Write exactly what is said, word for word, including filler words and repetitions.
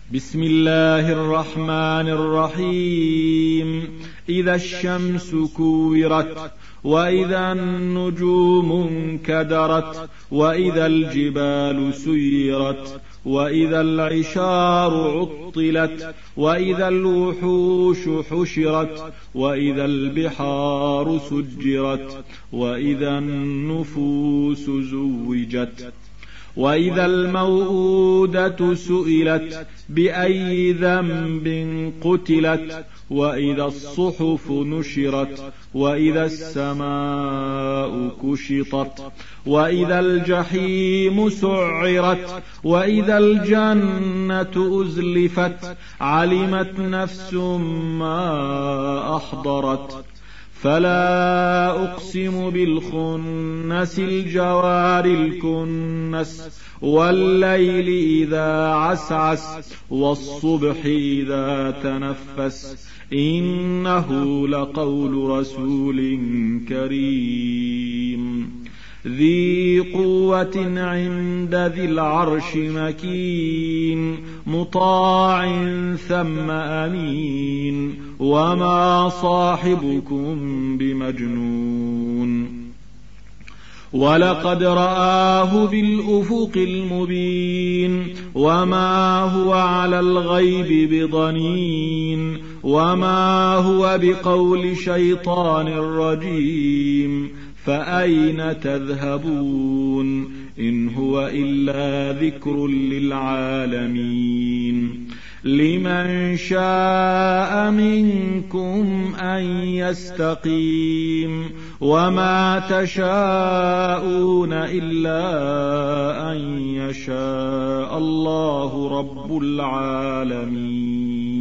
بسم الله الرحمن الرحيم. إذا الشمس كورت، وإذا النجوم انكدرت، وإذا الجبال سيرت، وإذا العشار عطلت، وإذا الوحوش حشرت، وإذا البحار سجرت، وإذا النفوس زوجت، وإذا الموءودة سئلت بأي ذنب قتلت، وإذا الصحف نشرت، وإذا السماء كشطت، وإذا الجحيم سعرت، وإذا الجنة أزلفت، علمت نفس ما أحضرت. فلا أقسم بالخنس الجوار الكنس، والليل إذا عسعس، والصبح إذا تنفس، إنه لقول رسول كريم ذي قوة عند ذي العرش مكين، مطاع ثم أمين، وما صاحبكم بمجنون، ولقد رآه بالأفق المبين، وما هو على الغيب بضنين، وما هو بقول شيطان رجيم. فأين تذهبون؟ إن هو إلا ذكر للعالمين. لمن شاء منكم أن يستقيم، وما تشاءون إلا أن يشاء الله رب العالمين.